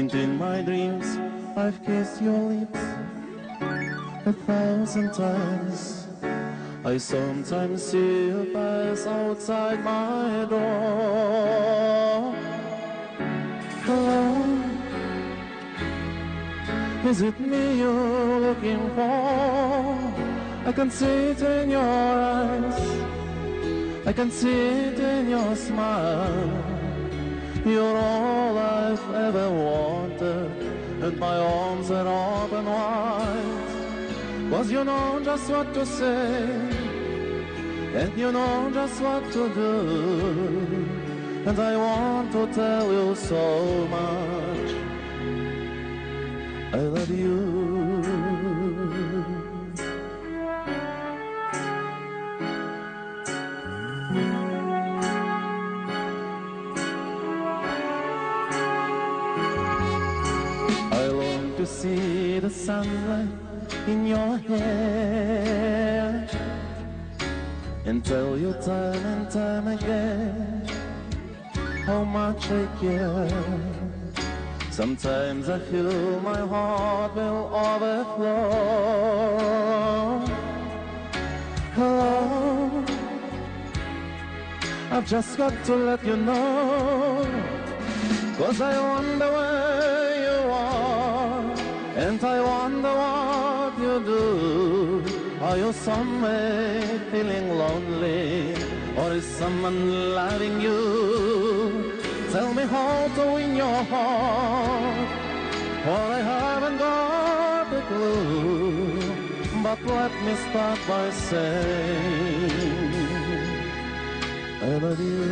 And in my dreams I've kissed your lips 1,000 times. I sometimes see you pass outside my door. Hello, is it me you're looking for? I can see it in your eyes, I can see it in your smile. You're all I've ever wanted, and my arms are open wide. 'Cause you know just what to say, and you know just what to do. And I want to tell you so much, I love you. I long to see the sunlight in your hair and tell you time and time again how much I care. Sometimes I feel my heart will overflow. Hello, I've just got to let you know, 'cause I wonder where you are, and I wonder what you do. Are you somewhere feeling lonely, or is someone loving you? Tell me how to win your heart, for I haven't got a clue. But let me start by saying I love you.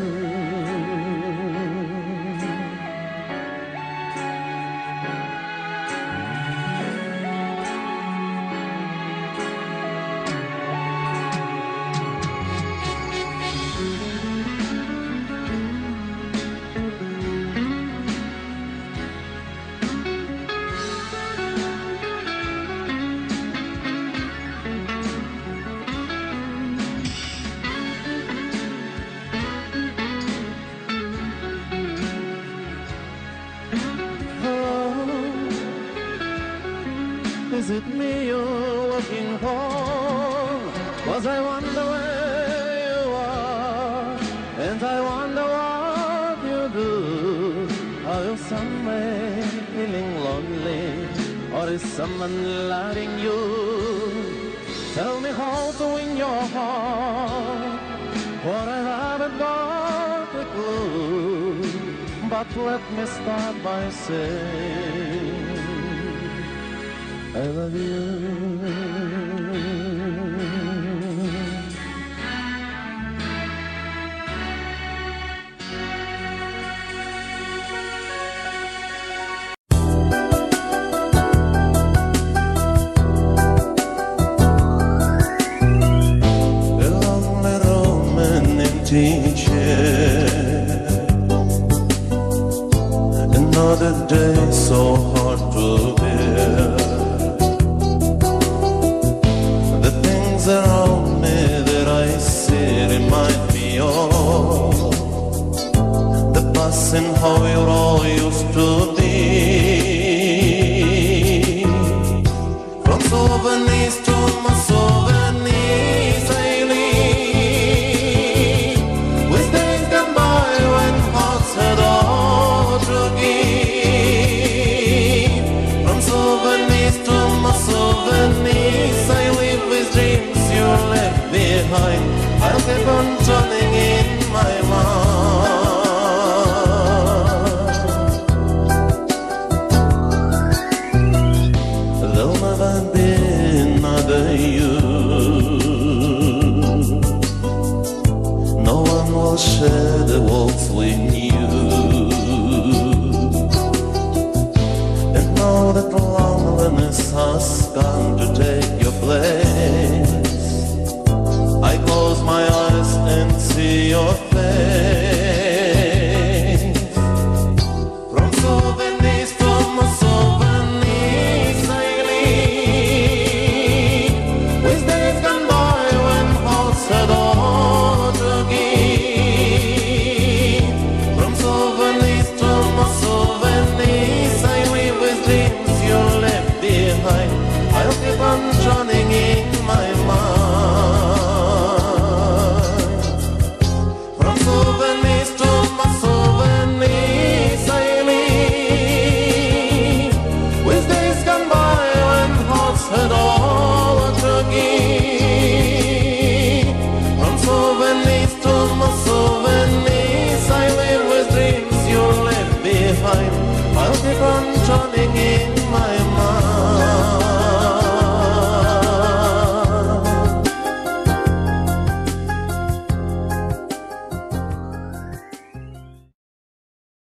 Is it me you're looking for? 'Cause I wonder where you are, and I wonder what you do. Are you somewhere feeling lonely, or is someone loving you? Tell me how to win your heart, for I haven't got a clue. But let me start by saying I love you. The lonely Roman empty chair, another day so hard to bear. Around me that I see remind me of the past and how we all used to be. From souvenirs to my souvenirs I leave, with days gone by when hearts had all to give. From souvenirs to my souvenirs I live with dreams left behind. I'll keep on turning in my mind. There'll never be another you. No one will share the walls with you. And now that loneliness has come to take your place, I close my eyes and see your face.